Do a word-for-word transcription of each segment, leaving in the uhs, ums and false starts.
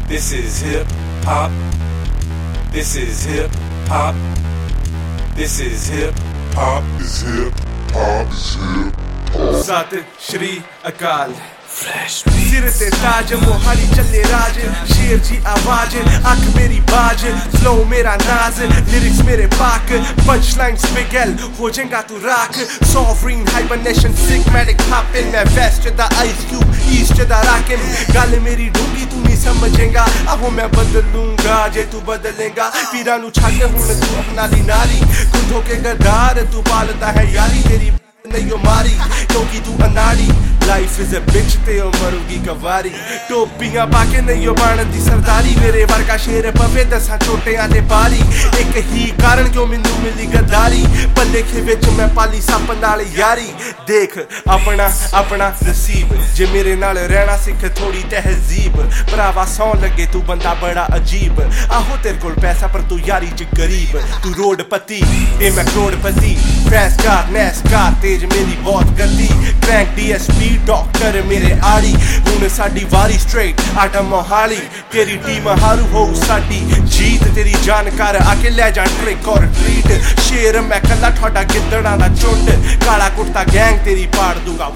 This is hip hop. This is hip hop. This is hip hop. Is hip hop. Is hip hop. Sat Shri Akal. सिर ते ताज मोहाली चले राज शेर जी आवाज अख मेरी बाज फ्लो मेरा नाज लिरिक्स मेरे पाक पंच लाइन्स बिगल हो जाएगा तू राख सॉवरिन हाइबरनेशन सिग्मेटिक पॉपिंग मैं west the ice cube east the rocking गल मेरी ढूंढी तू नहीं समझेगा अब मैं बदलूंगा जे तू बदलेगा पीरा नु छाके हुन तू अपना दी नारी कुंधों के गद्दार तू पालता है यारी तेरी नहीं हो मारी क्योंकि तू अनाड़ी लाइफ इज अ बिच ते मरूगी कवारी टोपियां पाके नहीं हो बनदी सरदारी मेरे वर्गा शेर पवे दसा छोटियां ते पारी एक ही कारण क्यों मैनू मिली गद्दारी पल्ले खे विच मैं पाली सप नाल यारी देख अपना अपना नसीब जे मेरे नाल रहना सिख थोड़ी तहजीब भरावा सौ लगे तू बंदा बड़ा अजीब आहो तेरे कोल पैसा पर तू यारी च गरीब तू रोड पति ते मैं करोड़पति फैस कार नैस कार तेज मेरी बहुत गति क्रैंक डीएसपी डॉक्टर मेरे आड़ी हुन साडी वारी स्ट्रेट आटा मोहाली तेरी टीम हारू हो साडी जीत तेरी जानकार आके ले जा ट्रिक और ट्रीट शेर मैं कला ठोड़ा गिद्दड़ा दा झुंड काला कुर्ता गैंग तेरी पाड़ दूंगा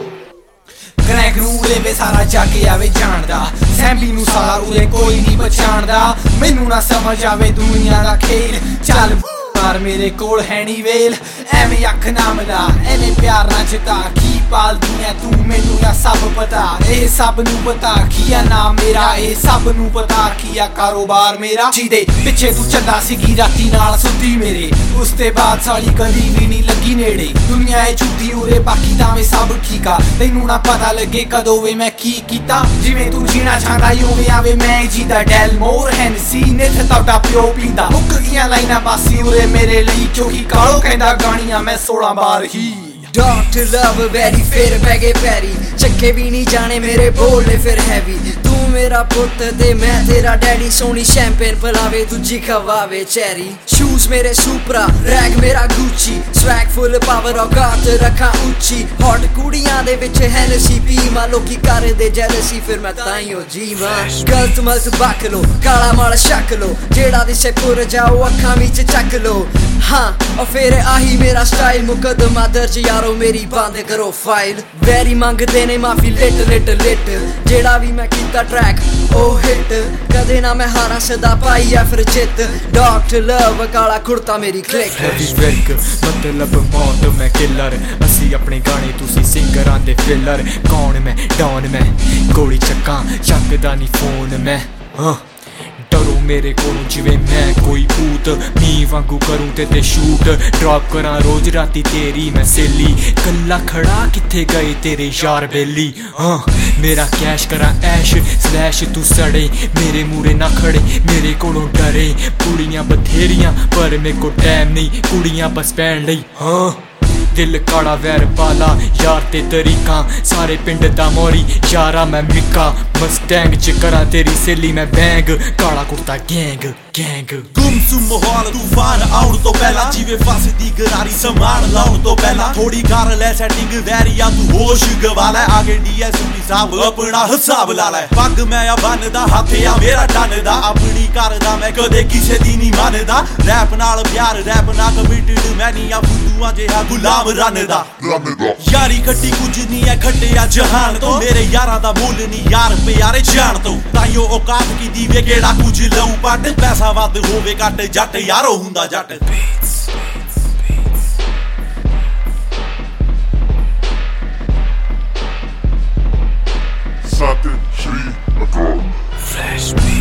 क्रैक रूले वे सारा जाके आवे जानदा सैम्बी नू सारा उरे कोई नहीं पछाणदा मैनू ना समझ आवे दुनिया दा खेल चल मार मेरे कोल है नी वेल एवें अख ना मिला एवें प्यार ना जता की पालदी है तू मैनू या सब पता ए सब नू पता किया नाम मेरा ए सब नू पता किया कारोबार मेरा जिदे पिछे तू चला सीगी राती नाल सुती मेरे उसते बाद साली कदी भी नहीं लगी नेड़े दुनिया ए झूठी उरे बाकी तां वे सब ठीक आ तैनू ना पता लगे कदों वे मैं की कीता जिवें तू जीना चाहदा उवें आवे मैं जीदा डेल मोर हैनसी निथ तोड़ा प्यो पींदा मुक गईयां लाइनां बासी उरे मेरे ਲਈ क्योंकि कालो कहंदा गाणियां मैं सोलह बार ही Doctor Love वेरी फेर बैगे पैरी चक्के भी नहीं जाने मेरे बोलने फिर हैवी तू मेरा पुत ते मैं तेरा डैडी सोनी शैंपेन पिलावे दूजी खवावे चेरी शूज मेरे सुपरा रैग मेरा गुच्ची स्वैग फुल पावर औकात रखा उच्ची हॉट कुड़ियां दे विच हैनसी पी मा लोकी कर दे जेलसी फिर मैं ताईओ जीवा गलत मलत बक लो काला माल शक लो जेड़ा दिसे पुर जाओ अखां विच चक लो हाँ और फिर आही मेरा स्टाइल मुकदमा दर्ज यारो मेरी बंद करो फाइल वेरी मंगदे ने माफी लिट लिट लिट जेड़ा भी मैं कीता ट्रैक ओ हिट कदे ना मैं हारा सदा पाई है फिर जित डॉक्टर लव काला कुर्ता मेरी क्लिक मतलब मौत मैं किलर असी अपने गाने तुसी सिंगरां दे फिलर कौन मैं डॉन मैं गोली चक्का चकदा नी फोन मैं हाँ डरो मेरे कोलों जिवें मैं कोई भूत मी वांगू करूं ते ते शूट ड्रॉप करां रोज राती तेरी मैं सेली कल्ला खड़ा किथे गए तेरे यार बेली हाँ मेरा कैश करां ऐश स्लैश तू सड़े मेरे मूरे ना खड़े मेरे कोलों डरे कुड़ियां बथेरियां पर मेरे को टाइम नहीं कुड़ियां बस पैण लई हाँ दिल काड़ा वैर पाला यार ते तरीका सारे पिंड दा मोरी यारा मैं मिक्का मस्टैंग च करां तेरी सेली मैं बैंग काला कुर्ता गैंग गैंग गुमसुम माहौल तूफान आउण तो पहला जिवें फसदी गरारी समान लाउण तो पहला थोड़ी कर ले सेटिंग वैरिया तू होश गवा लै आगे डीएसपी साहब अपना हिसाब ला लै पग मैं आ बनदा हत्थ आ मेरा टनदा अपनी करदा मैं कदे किसे दी नहीं मनदा रैप नाल प्यार रैप ना कमिटेड मैं नहीं आ फुद्दूआं जिहा गुलाम रन दा यारी खट्टी कुछ नहीं है खट्टिया जहान तो मेरे यारां दा मुल नहीं यार प्यारे जान तो ताइयो औकात की दीवे केड़ा कुछ लऊ पट पैसा वध होवे घट जट यारो हुंदा जट Sat Shri Akal.